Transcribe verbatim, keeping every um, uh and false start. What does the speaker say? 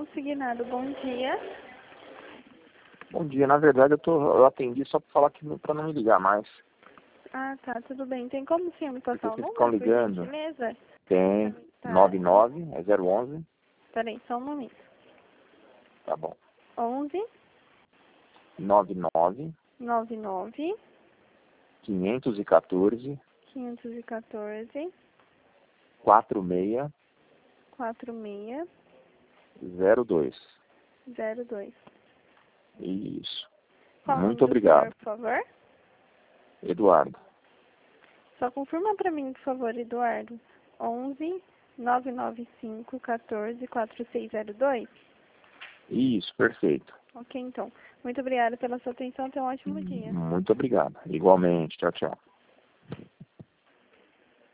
consignado. Bom dia. Bom dia, na verdade eu, tô, eu atendi só para falar que para não me ligar mais. Ah, tá, tudo bem. Tem como o senhor me Porque passar o vocês número, ficam por ligando. gentileza? Tem Tá. nove nove, é zero onze. Peraí, só um momento. Tá bom. onze, nove nove, nove nove, quinhentos e quatorze, quinhentos e quatorze, quarenta e seis, quarenta e seis, zero dois. zero dois. Isso. Qual o nome Muito do obrigado. senhor, por favor? Eduardo. Só confirma para mim, por favor, Eduardo. onze, nove nove cinco, quatorze, quarenta e seis zero dois? Isso, perfeito. Ok, então. Muito obrigada pela sua atenção. Tenha um ótimo dia. Muito obrigado. Igualmente. Tchau, tchau.